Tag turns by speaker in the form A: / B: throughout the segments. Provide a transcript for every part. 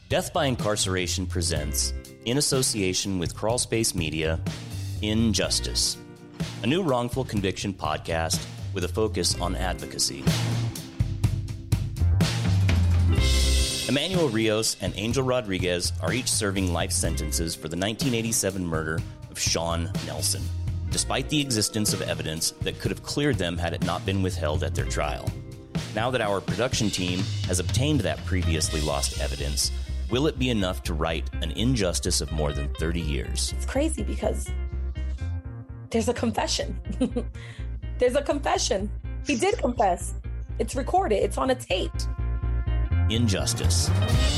A: Death by Incarceration presents, in association with Crawlspace Media, Injustice, a new wrongful conviction podcast with a focus on advocacy. Emmanuel Rios and Angel Rodriguez are each serving life sentences for the 1987 murder of Sean Nelson, despite the existence of evidence that could have cleared them had it not been withheld at their trial. Now that our production team has obtained that previously lost evidence, will it be enough to right an injustice of more than 30 years?
B: It's crazy because there's a confession. There's a confession. He did confess. It's recorded. It's on a tape.
A: Injustice.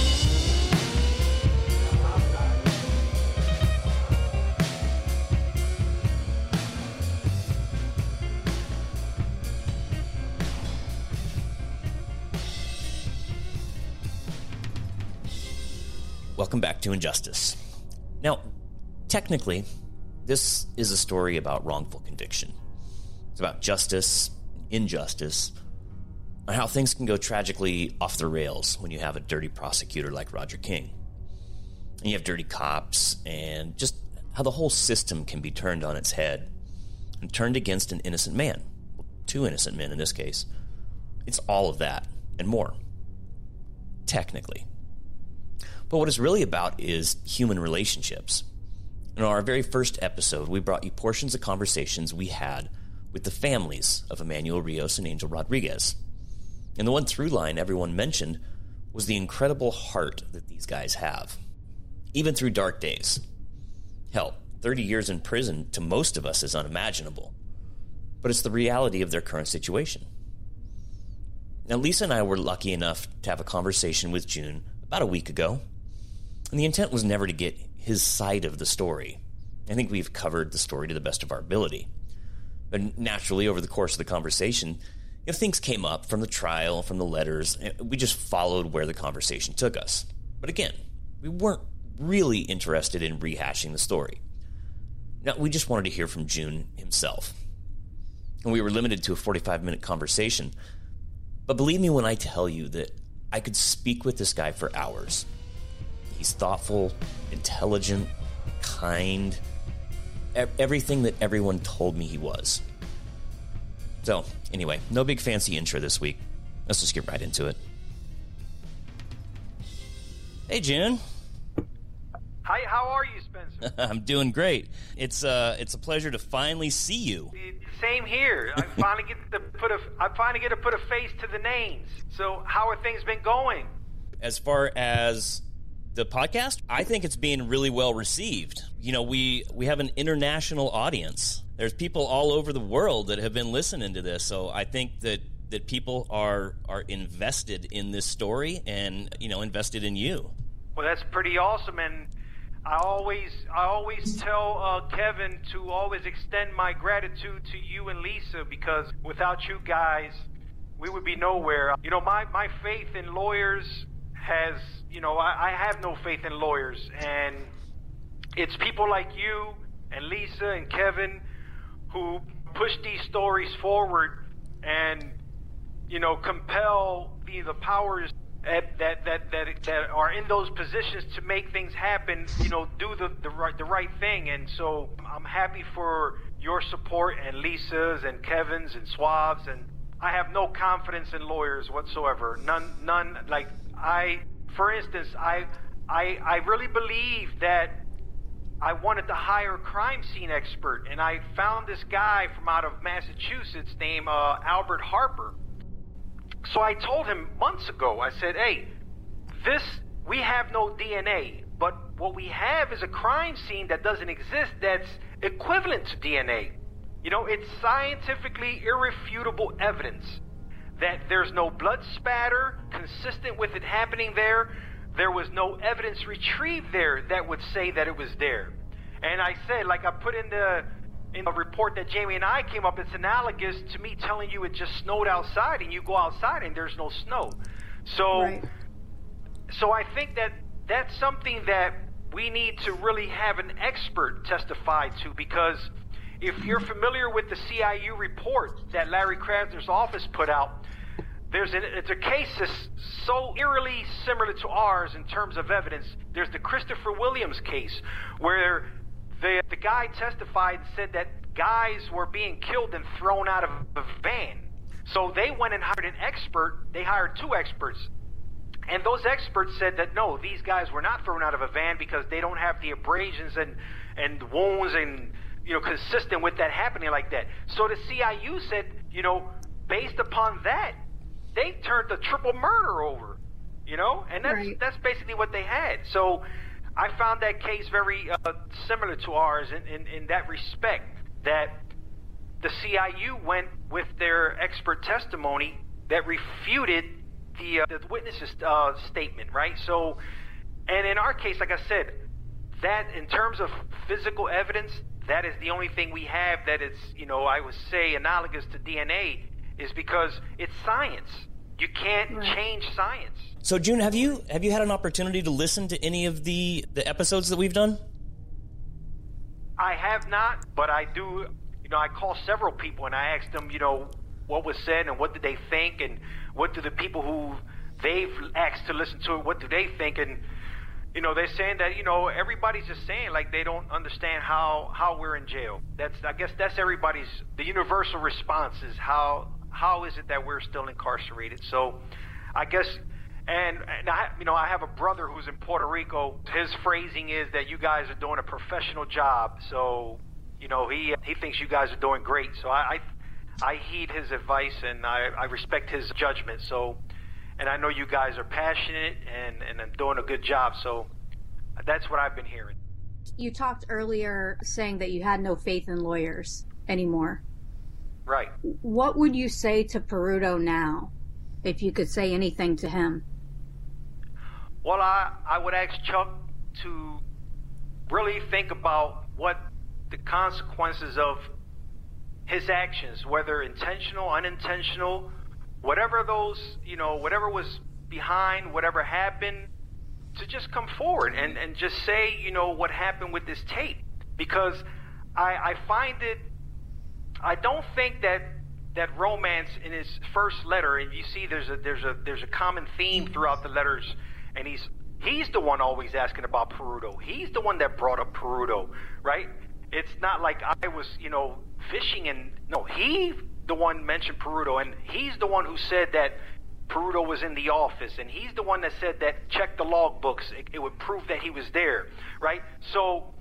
A: Welcome back to Injustice. Now, technically, this is a story about wrongful conviction. It's about justice, injustice, and how things can go tragically off the rails when you have a dirty prosecutor like Roger King. And you have dirty cops, and just how the whole system can be turned on its head and turned against an innocent man. Well, two innocent men in this case. It's all of that and more. Technically. But what it's really about is human relationships. In our very first episode, we brought you portions of conversations we had with the families of Emmanuel Rios and Angel Rodriguez. And the one through line everyone mentioned was the incredible heart that these guys have, even through dark days. Hell, 30 years in prison to most of us is unimaginable, but it's the reality of their current situation. Now, Lisa and I were lucky enough to have a conversation with June about a week ago, and the intent was never to get his side of the story. I think we've covered the story to the best of our ability. But naturally, over the course of the conversation, if things came up from the trial, from the letters, we just followed where the conversation took us. But again, we weren't really interested in rehashing the story. Now, we just wanted to hear from June himself. And we were limited to a 45-minute conversation. But believe me when I tell you that I could speak with this guy for hours. He's thoughtful, intelligent, kind, everything that everyone told me he was. So, anyway, no big fancy intro this week. Let's just get right into it. Hey, June.
C: Hi, how are you, Spencer?
A: I'm doing great. It's a pleasure to finally see you.
C: Same here. I finally get to put a face to the names. So, how are things been going?
A: As far as the podcast, I think it's being really well received. You know, we have an international audience. There's people all over the world that have been listening to this. So I think that people are invested in this story and, you know, invested in you.
C: Well, that's pretty awesome. And I always tell Kevin to always extend my gratitude to you and Lisa, because without you guys, we would be nowhere. You know, my faith in lawyers has, you know, I have no faith in lawyers, and it's people like you and Lisa and Kevin who push these stories forward and, you know, compel the powers that are in those positions to make things happen, you know, do the right thing. And so I'm happy for your support and Lisa's and Kevin's and Suave's, and I have no confidence in lawyers whatsoever. None. Like, for instance, I really believe that I wanted to hire a crime scene expert, and I found this guy from out of Massachusetts named Albert Harper. So I told him months ago, I said, hey, we have no DNA, but what we have is a crime scene that doesn't exist that's equivalent to DNA. You know, it's scientifically irrefutable evidence that there's no blood spatter consistent with it happening there. There was no evidence retrieved there that would say that it was there. And I said, like I put in the report that Jamie and I came up, it's analogous to me telling you it just snowed outside and you go outside and there's no snow. So, right. So I think that that's something that we need to really have an expert testify to, because if you're familiar with the CIU report that Larry Krasner's office put out, it's a case that's so eerily similar to ours in terms of evidence. There's the Christopher Williams case where the guy testified and said that guys were being killed and thrown out of a van. So they went and hired an expert. They hired 2 experts. And those experts said that, no, these guys were not thrown out of a van because they don't have the abrasions and wounds and, consistent with that happening like that. So the CIU said, based upon that, they turned the triple murder over, and that's basically what they had. So I found that case very similar to ours in that respect, that the CIU went with their expert testimony that refuted the witness's statement, right? So, and in our case, like I said, that in terms of physical evidence, that is the only thing we have that is, I would say analogous to DNA, is because it's science. You can't change science.
A: So, June, have you had an opportunity to listen to any of the episodes that we've done?
C: I have not, but I do. I call several people and I ask them, what was said and what did they think, and what do the people who they've asked to listen to it, what do they think? And they're saying that everybody's just saying like they don't understand how we're in jail. I guess that's the universal response is how is it that we're still incarcerated? So I guess, and I have a brother who's in Puerto Rico. His phrasing is that you guys are doing a professional job. So he thinks you guys are doing great. So I heed his advice and I respect his judgment. So, and I know you guys are passionate and doing a good job. So that's what I've been hearing.
D: You talked earlier saying that you had no faith in lawyers anymore.
C: Right.
D: What would you say to Peruto now, if you could say anything to him?
C: Well, I would ask Chuck to really think about what the consequences of his actions, whether intentional, unintentional, whatever those, whatever was behind, whatever happened, to just come forward and just say, what happened with this tape. Because I find it, I don't think that Romance in his first letter, and you see there's a common theme throughout the letters, and he's the one always asking about Peruto. He's the one that brought up Peruto, right? It's not like I was, fishing and no, he the one mentioned Peruto, and he's the one who said that Peruto was in the office, and he's the one that said that check the log books, it would prove that he was there, right? So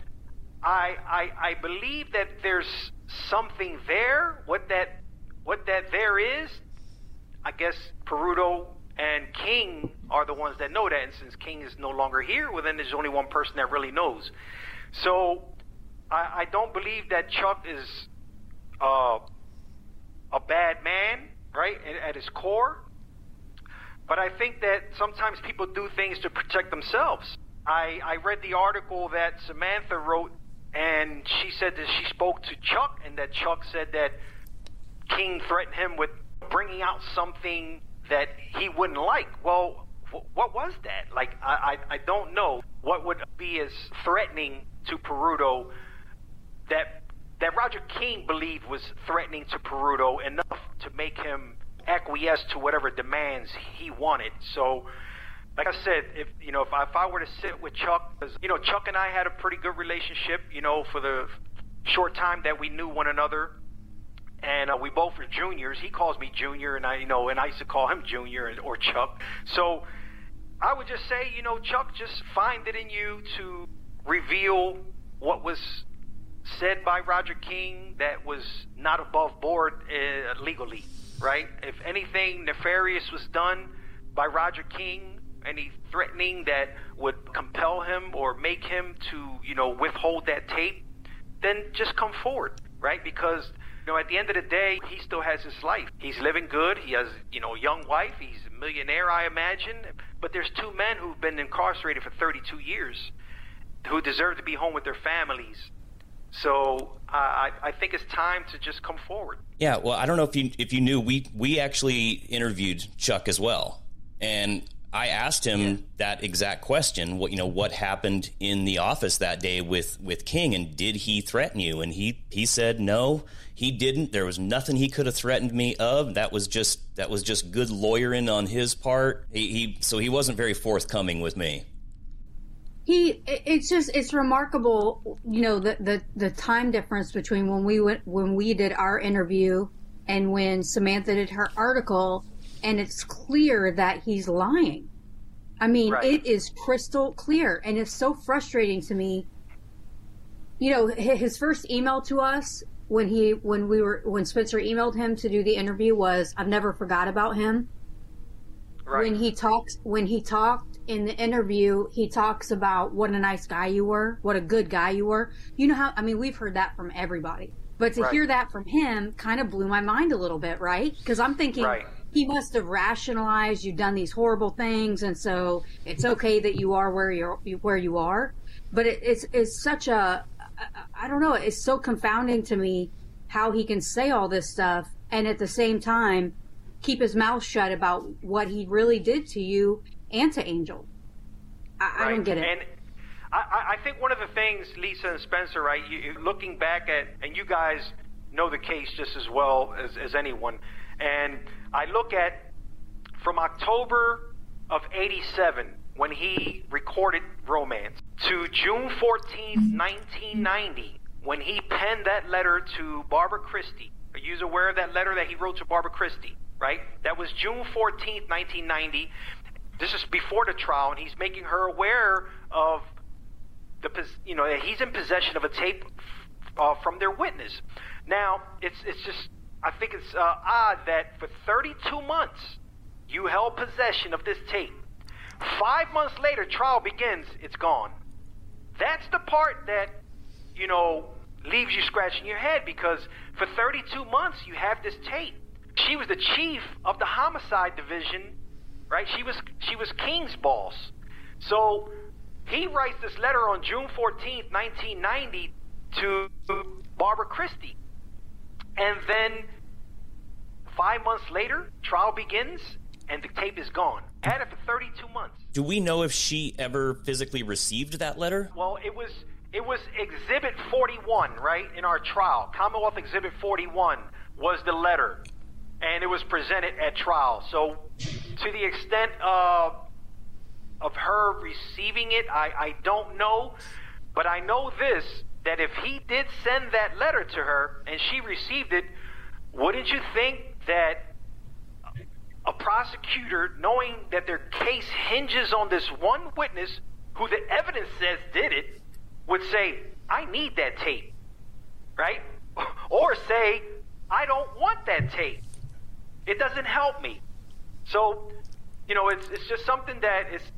C: I believe that there's something there. What that there is, I guess Peruto and King are the ones that know that, and since King is no longer here, well then there's only one person that really knows. So I don't believe that Chuck is a bad man, right, at his core. But I think that sometimes people do things to protect themselves. I read the article that Samantha wrote, and she said that she spoke to Chuck, and that Chuck said that King threatened him with bringing out something that he wouldn't like. Well, what was that? Like, I don't know what would be as threatening to Peruto that Roger King believed was threatening to Peruto enough to make him acquiesce to whatever demands he wanted. So, like I said, if I were to sit with Chuck, because Chuck and I had a pretty good relationship, for the short time that we knew one another, and we both were juniors. He calls me Junior, and I used to call him Junior or Chuck. So I would just say, Chuck, just find it in you to reveal what was said by Roger King that was not above board legally, right? If anything nefarious was done by Roger King, any threatening that would compel him or make him to, withhold that tape, then just come forward, right? Because, at the end of the day, he still has his life. He's living good. He has, a young wife. He's a millionaire, I imagine. But there's 2 men who've been incarcerated for 32 years who deserve to be home with their families. So I think it's time to just come forward.
A: Yeah, well, I don't know if you knew, we actually interviewed Chuck as well. And I asked him that exact question. What happened in the office that day with King, and did he threaten you? And he said no, he didn't. There was nothing he could have threatened me of. That was just good lawyering on his part. So he wasn't very forthcoming with me.
D: It's remarkable, the time difference between when we did our interview and when Samantha did her article. And it's clear that he's lying. I mean, It is crystal clear. And it's so frustrating to me. His first email to us when Spencer emailed him to do the interview was, "I've never forgot about him." Right. When he talked in the interview, he talks about what a nice guy you were, what a good guy you were. We've heard that from everybody. But to hear that from him kind of blew my mind a little bit, right? Because I'm thinking, he must have rationalized you've done these horrible things, and so it's okay that you are where you are. But it's such a, I don't know, it's so confounding to me how he can say all this stuff and at the same time keep his mouth shut about what he really did to you and to Angel. I don't get it.
C: And I think one of the things, Lisa and Spencer, right, looking back at, and you guys know the case just as well as anyone, and I look at from October of '87 when he recorded Romance to June 14th, 1990 when he penned that letter to Barbara Christie. Are you aware of that letter that he wrote to Barbara Christie, right? That was June 14th, 1990. This is before the trial, and he's making her aware of that he's in possession of a tape from their witness. Now, it's just, I think it's odd that for 32 months you held possession of this tape. 5 months later, trial begins, it's gone. That's the part that, leaves you scratching your head, because for 32 months you have this tape. She was the chief of the homicide division, right? She was King's boss. So he writes this letter on June 14th, 1990 to Barbara Christie. And then 5 months later, trial begins, and the tape is gone. Had it for 32 months.
A: Do we know if she ever physically received that letter?
C: Well, it was Exhibit 41, right, in our trial. Commonwealth Exhibit 41 was the letter, and it was presented at trial. So to the extent of her receiving it, I don't know, but I know this, that if he did send that letter to her and she received it, wouldn't you think that a prosecutor, knowing that their case hinges on this one witness who the evidence says did it, would say, I need that tape, right? Or say, I don't want that tape. It doesn't help me. So, it's just something that is,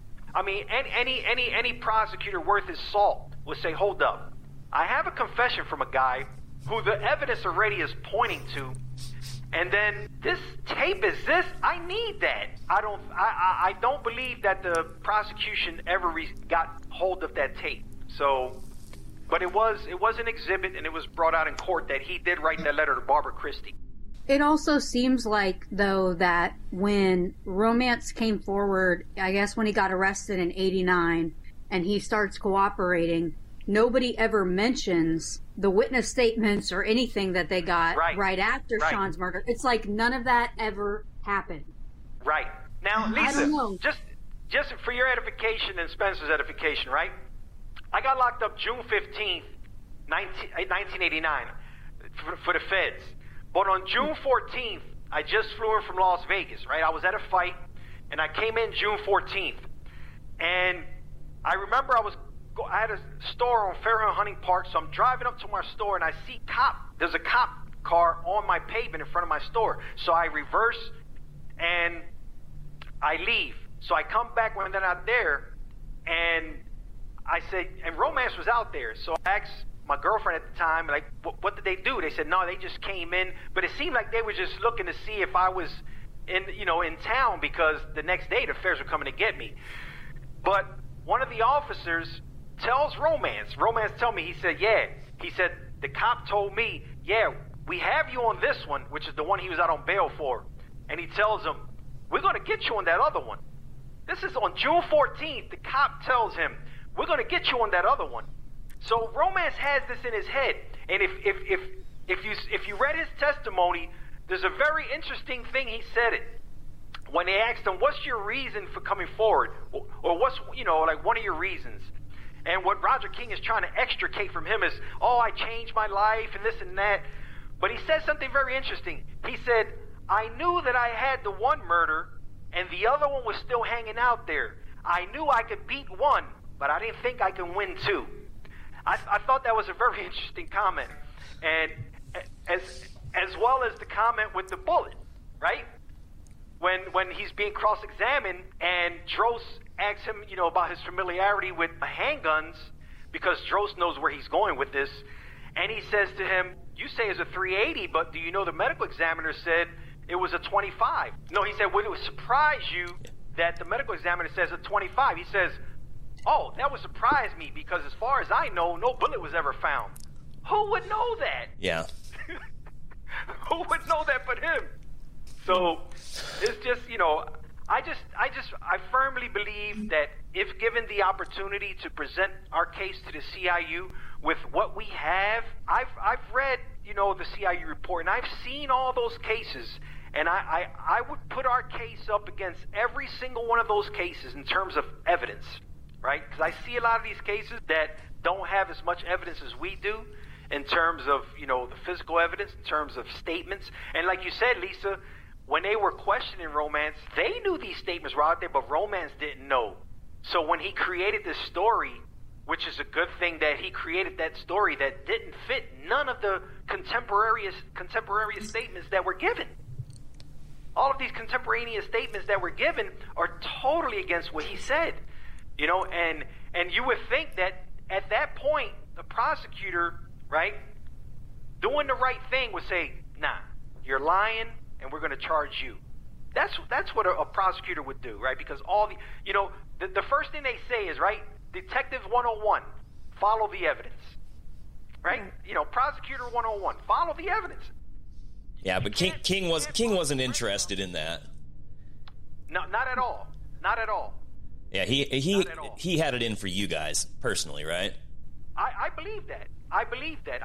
C: any prosecutor worth his salt would say, hold up. I have a confession from a guy who the evidence already is pointing to, and then this tape is this. I need that. I don't believe that the prosecution ever got hold of that tape. So, but it was an exhibit, and it was brought out in court that he did write that letter to Barbara Christie.
D: It also seems like, though, that when Romance came forward, I guess when he got arrested in '89, and he starts cooperating, nobody ever mentions the witness statements or anything that they got right after Sean's murder. It's like none of that ever happened.
C: Right. Now, Lisa, just for your edification and Spencer's edification, right? I got locked up June 15th, 1989 for the feds. But on June 14th, I just flew in from Las Vegas, right? I was at a fight, and I came in June 14th. And I remember I had a store on Fairhill Hunting Park, so I'm driving up to my store, and I see there's a cop car on my pavement in front of my store. So I reverse, and I leave. So I come back when they're not there, and I said, and Romance was out there. So I asked my girlfriend at the time, like, what did they do? They said, no, they just came in. But it seemed like they were just looking to see if I was in town, because the next day the feds were coming to get me. But one of the officers tells Romance told me, he said, the cop told me, we have you on this one, which is the one he was out on bail for. And he tells him, we're going to get you on that other one. This is on June 14th. The cop tells him, we're going to get you on that other one. So Romance has this in his head. And if you read his testimony, there's a very interesting thing he said it. When they asked him, what's your reason for coming forward? Or what's, like one of your reasons? And what Roger King is trying to extricate from him is, I changed my life and this and that. But he said something very interesting. He said, I knew that I had the one murder and the other one was still hanging out there. I knew I could beat one, but I didn't think I could win two. I thought that was a very interesting comment. And as well as the comment with the bullet, right? When he's being cross-examined and Drost asks him, about his familiarity with handguns, because Drost knows where he's going with this, and he says to him, you say it's a 380, but do you know the medical examiner said it was a 25? No, he said, would it surprise you that the medical examiner says a 25? He says, oh, that would surprise me because as far as I know, no bullet was ever found. Who would know that?
A: Yeah.
C: Who would know that but him? So it's just, I firmly believe that if given the opportunity to present our case to the CIU with what we have, I've read, the CIU report, and I've seen all those cases, and I would put our case up against every single one of those cases in terms of evidence, right? Because I see a lot of these cases that don't have as much evidence as we do in terms of, the physical evidence, in terms of statements. And like you said, Lisa, when they were questioning Romance, they knew these statements were out there, but Romance didn't know. So when he created this story, which is a good thing that he created that story that didn't fit none of the contemporaneous statements that were given. All of these contemporaneous statements that were given are totally against what he said. And you would think that at that point, the prosecutor, right, doing the right thing would say, nah, you're lying and we're going to charge you. That's what a prosecutor would do, right? Because the first thing they say is, right, Detective 101, follow the evidence, right? Prosecutor 101, follow the evidence.
A: Yeah, but King wasn't interested in that.
C: No, not at all. Not at all.
A: Yeah, he had it in for you guys personally, right?
C: I believe that. I believe that.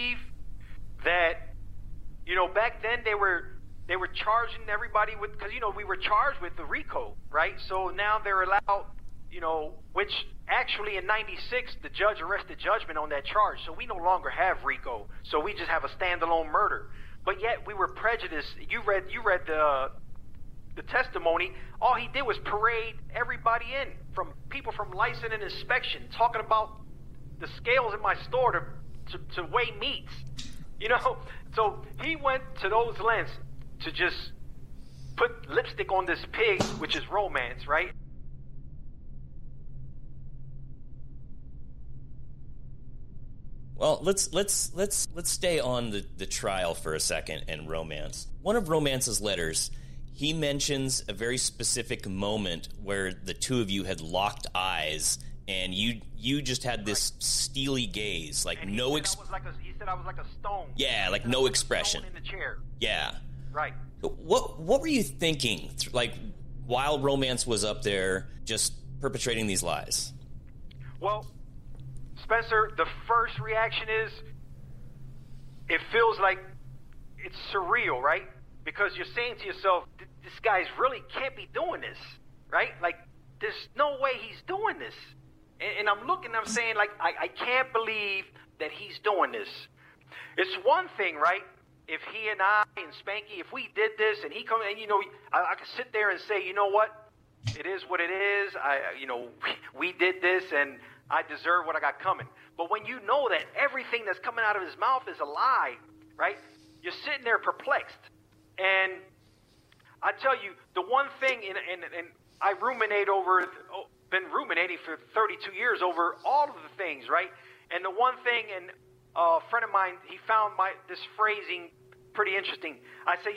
C: Back then they were charging everybody with, because we were charged with the RICO, right? So now they're allowed, which actually in '96 the judge arrested judgment on that charge. So we no longer have RICO. So we just have a standalone murder. But yet we were prejudiced. You read the testimony. All he did was parade everybody in, from people from license and inspection, talking about the scales in my store to weigh meats. So he went to those lengths to just put lipstick on this pig, which is Romance, right?
A: Well, let's stay on the trial for a second and Romance. One of Romance's letters, he mentions a very specific moment where the two of you had locked eyes and you just had this steely gaze, like
C: and
A: no
C: he said I was like a stone.
A: Yeah, like no expression.
C: In the chair.
A: Yeah.
C: Right.
A: What were you thinking, like, while Romance was up there just perpetrating these lies?
C: Well, Spencer, the first reaction is it feels like it's surreal, right? Because you're saying to yourself, this guy's really can't be doing this, right? Like, there's no way he's doing this. And I'm looking, I'm saying, like, I can't believe that he's doing this. It's one thing, right? If he and I and Spanky, if we did this and he come and, I could sit there and say, you know what? It is what it is. We did this and I deserve what I got coming. But when you know that everything that's coming out of his mouth is a lie, right? You're sitting there perplexed. And I tell you, the one thing, and I been ruminating for 32 years over all of the things, right? And the one thing, and a friend of mine, he found this phrasing pretty interesting. I said,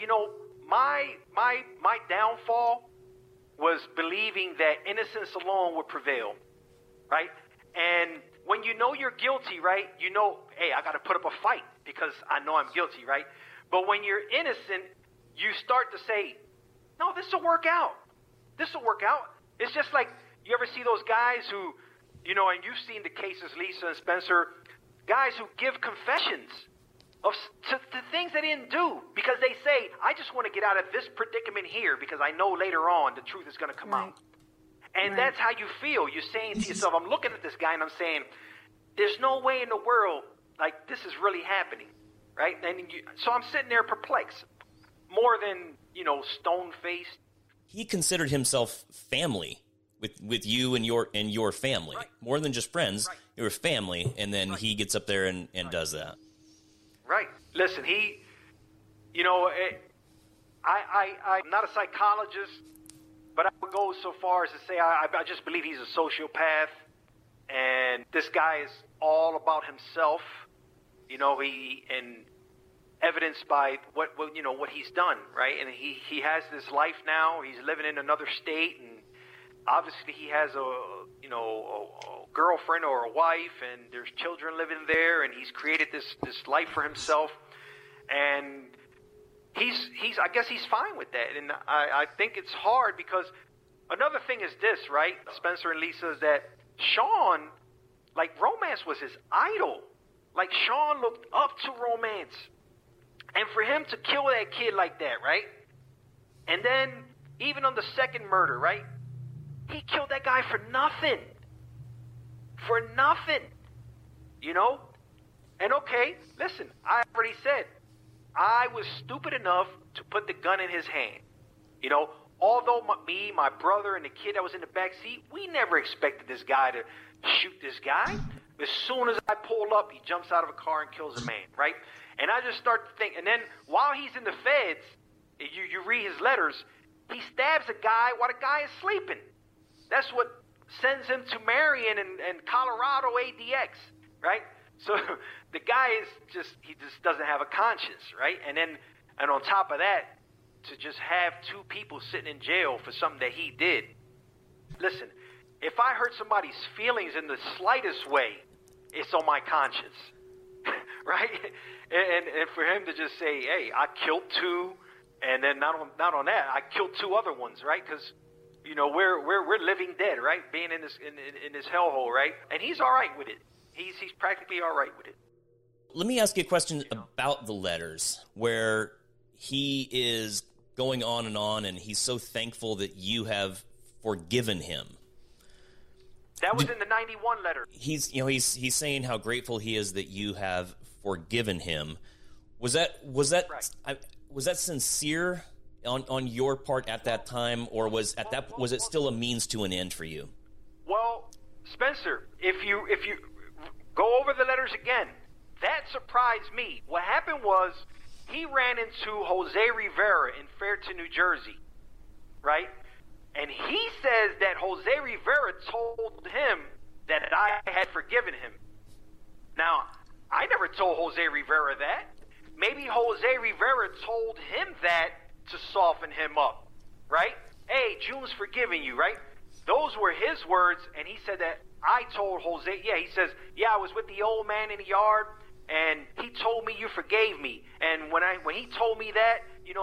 C: my downfall was believing that innocence alone would prevail, right? And when you know you're guilty, right, hey, I got to put up a fight because I know I'm guilty, right? But when you're innocent, you start to say, no, this will work out. This will work out. It's just like, you ever see those guys who, you know, and you've seen the cases, Lisa and Spencer, guys who give confessions to things they didn't do because they say, I just want to get out of this predicament here because I know later on the truth is going to come out. And that's how you feel. You're saying to yourself, I'm looking at this guy and I'm saying, there's no way in the world, like, this is really happening, right? And so I'm sitting there perplexed, more than, you know, stone-faced.
A: He considered himself family with you and your family, more than just friends. You were family, and then he gets up there and does that.
C: Right. Listen, he, you know, I'm not a psychologist, but I would go so far as to say I just believe he's a sociopath, and this guy is all about himself. You know, and evidenced by what he's done, right? And he has this life now. He's living in another state, and obviously he has a girlfriend or a wife, and there's children living there, and he's created this life for himself, and he's I guess he's fine with that. And I think it's hard because another thing is this, right, Spencer and Lisa, is that Sean, like, romance was his idol. Like, Sean looked up to romance. And for him to kill that kid like that, right? And then even on the second murder, right? He killed that guy for nothing. For nothing. You know? And okay, listen, I already said, I was stupid enough to put the gun in his hand. You know, although my brother, and the kid that was in the back seat, we never expected this guy to shoot this guy. As soon as I pull up, he jumps out of a car and kills a man, right? And I just start to think, and then while he's in the feds, you read his letters, he stabs a guy while the guy is sleeping. That's what sends him to Marion and Colorado ADX, right? So the guy he just doesn't have a conscience, right? And on top of that, to just have two people sitting in jail for something that he did. Listen, if I hurt somebody's feelings in the slightest way, it's on my conscience, right? And for him to just say, hey, I killed two, and then not on that, I killed two other ones, right? Because, you know, we're living dead, right? Being in this hellhole, right? And he's all right with it. He's practically all right with it.
A: Let me ask you a question about the letters, where he is going on, and he's so thankful that you have forgiven him.
C: That was in the 91 letter.
A: He's saying how grateful he is that you have forgiven him. Was that sincere on your part at that time, or was it still a means to an end for you?
C: Well, Spencer, if you go over the letters again, that surprised me. What happened was he ran into Jose Rivera in Fairton, New Jersey, right? And he says that Jose Rivera told him that I had forgiven him. Now, I never told Jose Rivera that. Maybe Jose Rivera told him that to soften him up, right? Hey, June's forgiving you, right? Those were his words, and he said that I told Jose. Yeah, he says, I was with the old man in the yard, and he told me you forgave me. And when he told me that,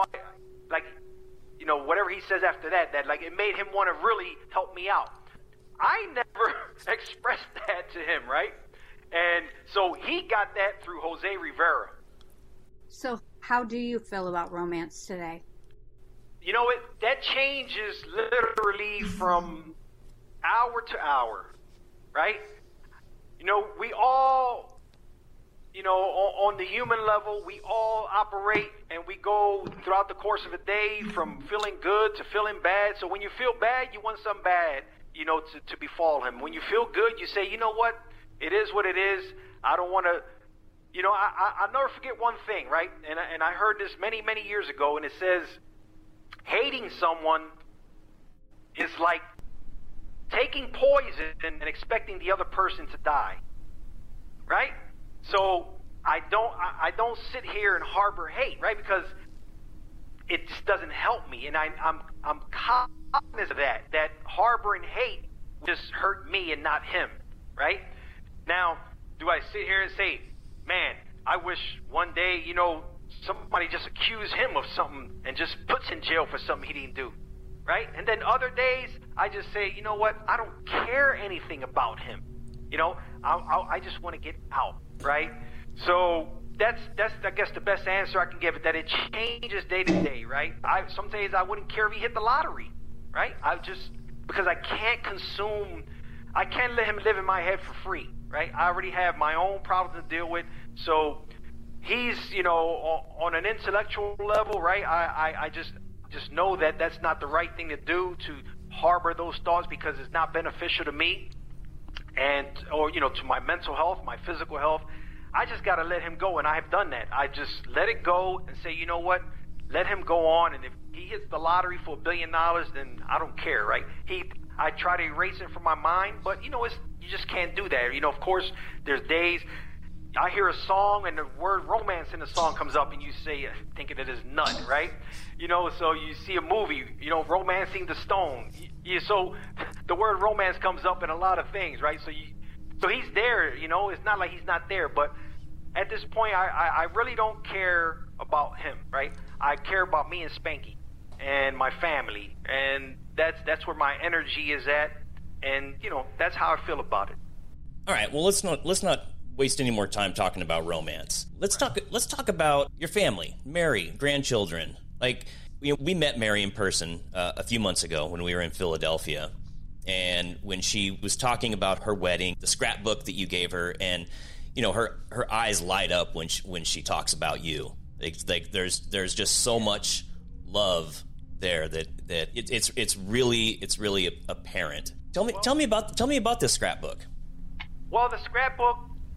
C: whatever he says after that like it made him want to really help me out. I never expressed that to him, right? And so he got that through Jose Rivera.
D: So how do you feel about romance today?
C: You know, that changes literally from hour to hour, right? You know, we all, on the human level, we all operate and we go throughout the course of a day from feeling good to feeling bad. So when you feel bad, you want something bad, to befall him. When you feel good, you say, you know what? It is what it is. I don't want to, I'll never forget one thing, right? And I heard this many, many years ago, and it says, hating someone is like taking poison and expecting the other person to die, right? So I don't sit here and harbor hate, right? Because it just doesn't help me, and I'm cognizant of that harboring hate just hurt me and not him, right? Now, do I sit here and say, man, I wish one day, somebody just accused him of something and just puts in jail for something he didn't do, right? And then other days, I just say, you know what? I don't care anything about him. You know, I just want to get out, right? So that's I guess the best answer I can give it, that it changes day to day, right? Some days I wouldn't care if he hit the lottery, right? Because I can't let him live in my head for free, right? I already have my own problems to deal with. So he's, you know, on an intellectual level, right? I just know that that's not the right thing to do, to harbor those thoughts, because it's not beneficial to me or, you know, to my mental health, my physical health. I just got to let him go, and I have done that. I just let it go and say, you know what? Let him go on, and if he hits the lottery for $1 billion, then I don't care, right? I try to erase it from my mind, but, you know, you just can't do that. You know, of course, there's days I hear a song and the word romance in the song comes up, and you say, thinking it is nut, right? You know, so you see a movie, you know, Romancing the Stone. So the word romance comes up in a lot of things, right? So he's there, you know, it's not like he's not there, but at this point, I really don't care about him, right? I care about me and Spanky and my family, and that's where my energy is at, and, you know, that's how I feel about it.
A: All right, well, let's not waste any more time talking about romance. Let's talk about your family, Mary, grandchildren. Like, we met Mary in person a few months ago when we were in Philadelphia, and when she was talking about her wedding, the scrapbook that you gave her, and, you know, her eyes light up when she talks about you. Like there's just so much love there that it's really apparent. Tell me about this scrapbook.
C: Well, the scrapbook,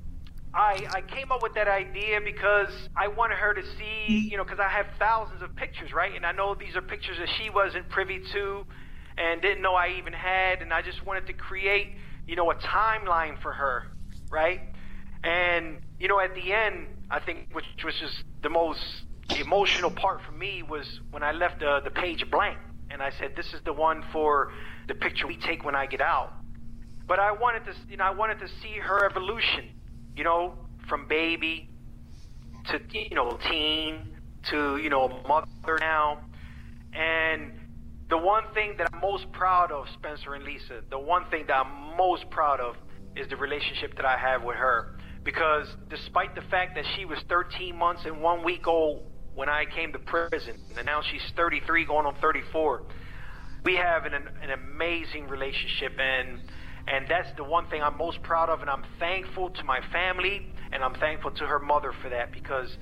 C: I came up with that idea because I wanted her to see, you know, because I have thousands of pictures, right? And I know these are pictures that she wasn't privy to and didn't know I even had, and I just wanted to create, you know, a timeline for her, right? And, you know, at the end, I think, which was just the most emotional part for me, was when I left the page blank, and I said, this is the one for the picture we take when I get out. But I wanted to see her evolution, you know, from baby to, you know, teen to, you know, mother now. And the one thing that I'm most proud of, Spencer and Lisa, the one thing that I'm most proud of is the relationship that I have with her. Because despite the fact that she was 13 months and 1 week old when I came to prison, and now she's 33 going on 34, we have an amazing relationship, and that's the one thing I'm most proud of, and I'm thankful to my family, and I'm thankful to her mother for that, because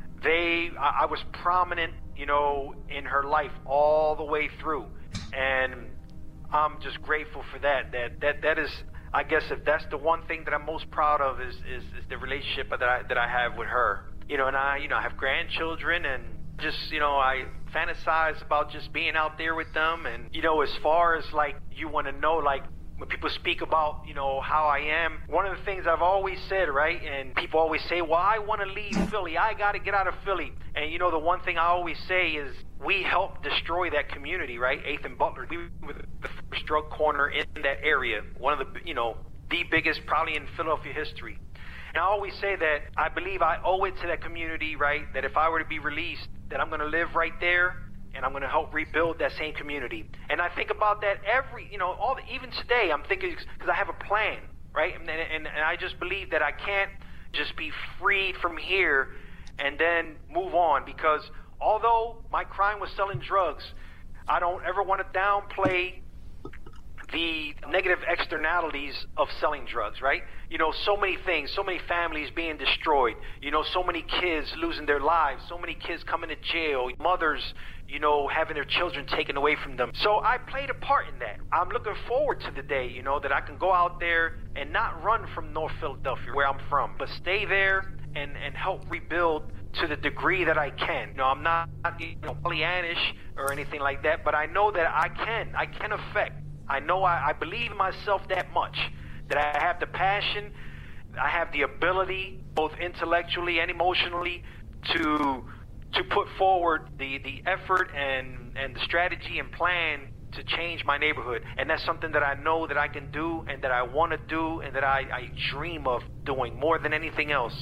C: I was prominent, you know, in her life all the way through, and I'm just grateful for that. That is, I guess, if that's the one thing that I'm most proud of is the relationship that I have with her. You know, and I have grandchildren, and just, you know, I fantasize about just being out there with them. And, you know, as far as, like, you want to know, like, when people speak about, you know, how I am, one of the things I've always said, right, and people always say, well, I want to leave Philly. I got to get out of Philly. And, you know, the one thing I always say is we helped destroy that community, right? 8th and Butler. We were the first drug corner in that area. One of the, you know, the biggest probably in Philadelphia history. And I always say that I believe I owe it to that community, right, that if I were to be released, that I'm going to live right there, and I'm going to help rebuild that same community. And I think about that even today, I'm thinking, because I have a plan, right? And I just believe that I can't just be freed from here and then move on, because although my crime was selling drugs, I don't ever want to downplay the negative externalities of selling drugs, right? You know, so many things, so many families being destroyed, you know, so many kids losing their lives, so many kids coming to jail, mothers, you know, having their children taken away from them. So I played a part in that. I'm looking forward to the day, you know, that I can go out there and not run from North Philadelphia, where I'm from, but stay there and help rebuild to the degree that I can. You know, I'm not, you know, Pollyannish or anything like that, but I know that I can affect. I know I believe in myself that much, that I have the passion, I have the ability, both intellectually and emotionally, to put forward the effort and the strategy and plan to change my neighborhood. And that's something that I know that I can do, and that I want to do, and that I dream of doing more than anything else.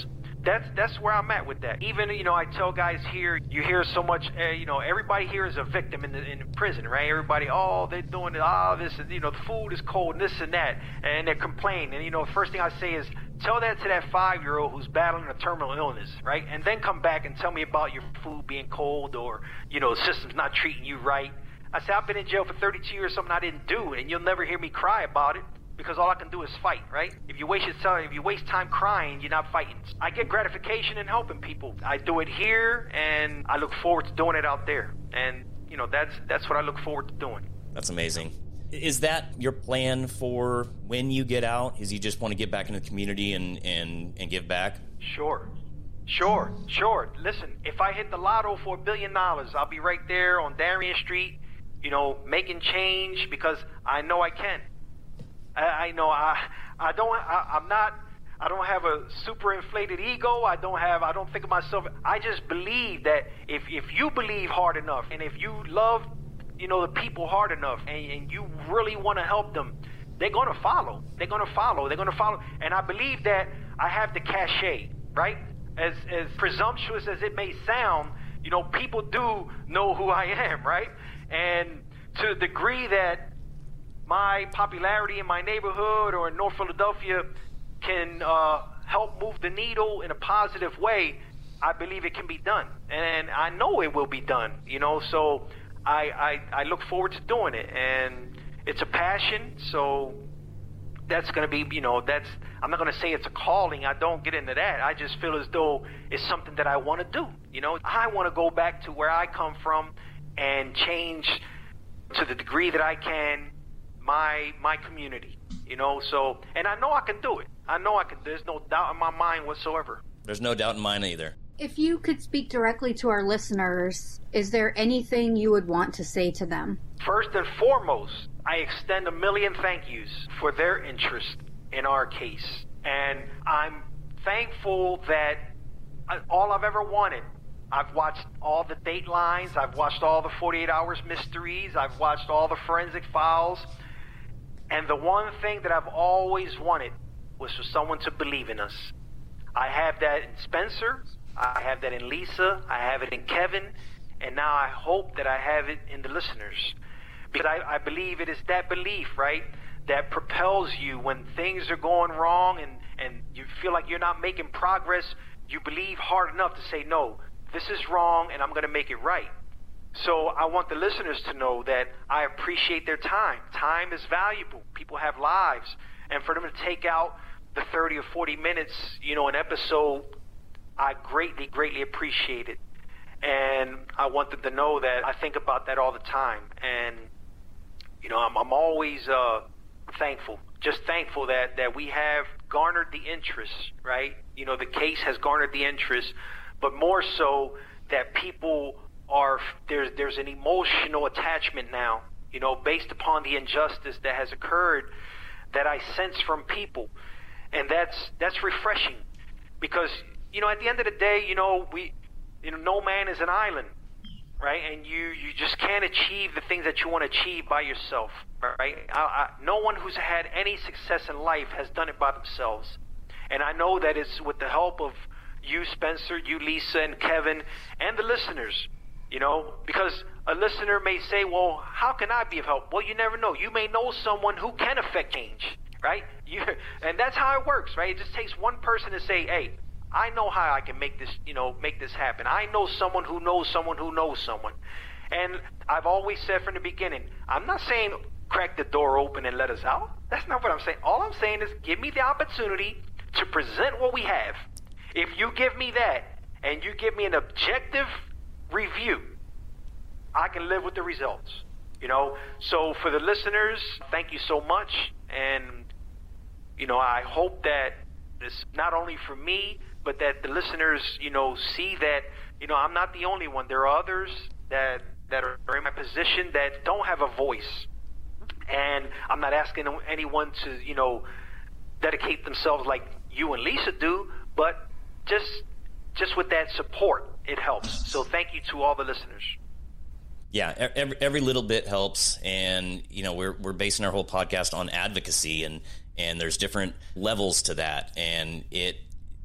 C: that's where I'm at with that. Even, I tell guys here, you hear so much, everybody here is a victim in prison, right? Everybody, they're doing this, and, the food is cold and this and that, and they're complaining. And, the first thing I say is, tell that to that 5-year-old who's battling a terminal illness, right? And then come back and tell me about your food being cold or, the system's not treating you right. I say, I've been in jail for 32 years, something I didn't do, and you'll never hear me cry about it. Because all I can do is fight, right? If you waste time crying, you're not fighting. I get gratification in helping people. I do it here, and I look forward to doing it out there. And that's what I look forward to doing.
A: That's amazing. Is that your plan for when you get out? Is you just want to get back into the community and give back?
C: Sure. Listen, if I hit the lotto for $1 billion, I'll be right there on Darien Street, making change because I know I can. I don't have a super inflated ego. I don't think of myself. I just believe that if you believe hard enough and if you love, the people hard enough and you really want to help them, they're going to follow. They're going to follow. And I believe that I have the cachet, right? As presumptuous as it may sound, people do know who I am, right? And to the degree that my popularity in my neighborhood or in North Philadelphia can help move the needle in a positive way, I believe it can be done. And I know it will be done, so I look forward to doing it. And it's a passion, so that's going to be, I'm not going to say it's a calling. I don't get into that. I just feel as though it's something that I want to do. I want to go back to where I come from and change to the degree that I can my community, so, and I know I can do it. There's no doubt in my mind whatsoever.
A: There's no doubt in mine either.
D: If you could speak directly to our listeners, is there anything you would want to say to them?
C: First and foremost, I extend a million thank yous for their interest in our case. And I'm thankful that all I've ever wanted, I've watched all the Datelines, I've watched all the 48 Hours mysteries, I've watched all the Forensic Files. And the one thing that I've always wanted was for someone to believe in us. I have that in Spencer, I have that in Lisa, I have it in Kevin, and now I hope that I have it in the listeners. Because I believe it is that belief, right, that propels you when things are going wrong and you feel like you're not making progress. You believe hard enough to say, no, this is wrong and I'm going to make it right. So I want the listeners to know that I appreciate their time. Time is valuable. People have lives. And for them to take out the 30 or 40 minutes, an episode, I greatly, greatly appreciate it. And I want them to know that I think about that all the time. And, I'm always thankful, just thankful that we have garnered the interest, right? The case has garnered the interest, but more so that people there's an emotional attachment now, based upon the injustice that has occurred that I sense from people. And that's refreshing because, at the end of the day, no man is an island, right? And you just can't achieve the things that you want to achieve by yourself, right? No one who's had any success in life has done it by themselves. And I know that it's with the help of you, Spencer, you, Lisa, and Kevin, and the listeners. Because a listener may say, well, how can I be of help? Well, you never know. You may know someone who can affect change, right? And that's how it works, right? It just takes one person to say, hey, I know how I can make this happen. I know someone who knows someone who knows someone. And I've always said from the beginning, I'm not saying crack the door open and let us out. That's not what I'm saying. All I'm saying is give me the opportunity to present what we have. If you give me that and you give me an objective review, I can live with the results, So for the listeners, thank you so much. And, I hope that this not only for me, but that the listeners, see that, I'm not the only one. There are others that are in my position that don't have a voice. And I'm not asking anyone to, dedicate themselves like you and Lisa do, but just with that support, it helps. So thank you to all the listeners.
A: Yeah, every little bit helps, and we're basing our whole podcast on advocacy, and there's different levels to that, and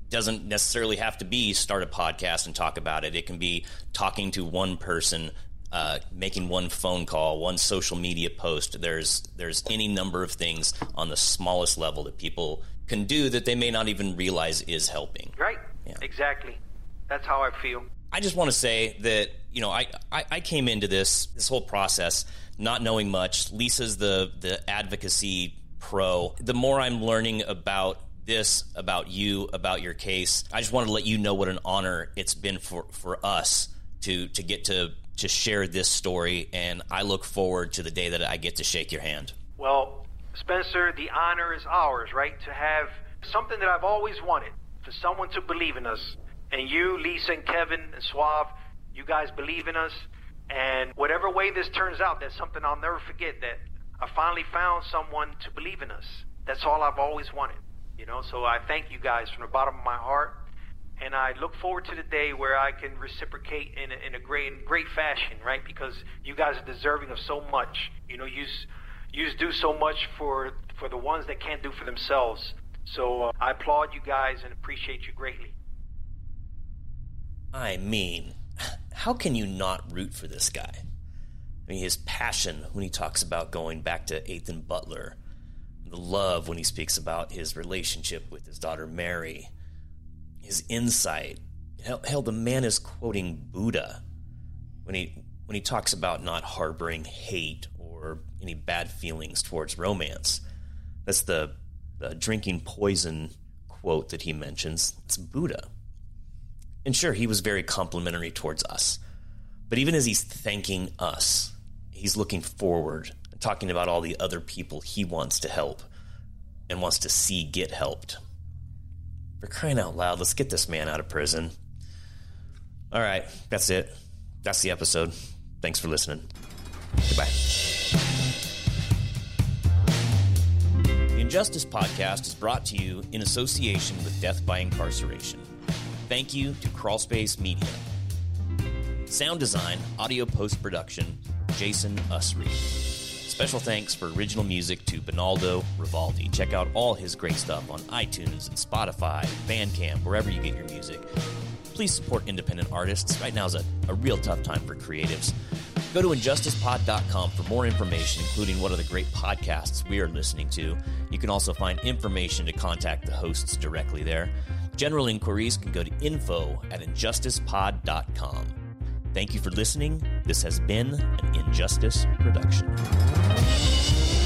A: doesn't necessarily have to be start a podcast and talk about it. It can be talking to one person, making one phone call, one social media post. There's any number of things on the smallest level that people can do that they may not even realize is helping.
C: Right.
A: Yeah.
C: Exactly. That's how I feel.
A: I just want to say that, I came into this whole process not knowing much. Lisa's the advocacy pro. The more I'm learning about this, about you, about your case, I just wanted to let you know what an honor it's been for us to get to share this story, and I look forward to the day that I get to shake your hand.
C: Well, Spencer, the honor is ours, right? To have something that I've always wanted, for someone to believe in us. And you, Lisa, and Kevin, and Suave, you guys believe in us. And whatever way this turns out, that's something I'll never forget, that I finally found someone to believe in us. That's all I've always wanted, So I thank you guys from the bottom of my heart. And I look forward to the day where I can reciprocate in a great fashion, right? Because you guys are deserving of so much. You do so much for the ones that can't do for themselves. So I applaud you guys and appreciate you greatly.
A: I mean, how can you not root for this guy? I mean, his passion when he talks about going back to 8th and Butler, the love when he speaks about his relationship with his daughter Mary, his insight. Hell, the man is quoting Buddha when he talks about not harboring hate or any bad feelings towards romance. That's the drinking poison quote that he mentions. It's Buddha. And sure, he was very complimentary towards us. But even as he's thanking us, he's looking forward, talking about all the other people he wants to help and wants to see get helped. For crying out loud, let's get this man out of prison. All right, that's it. That's the episode. Thanks for listening. Goodbye. The Injustice Podcast is brought to you in association with Death by Incarceration. Thank you to Crawlspace Media. Sound design, audio post-production, Jason Usry. Special thanks for original music to Benaldo Rivaldi. Check out all his great stuff on iTunes and Spotify, Bandcamp, wherever you get your music. Please support independent artists. Right now is a real tough time for creatives. Go to injusticepod.com for more information, including what are the great podcasts we are listening to. You can also find information to contact the hosts directly there. General inquiries can go to info@injusticepod.com. Thank you for listening. This has been an Injustice production.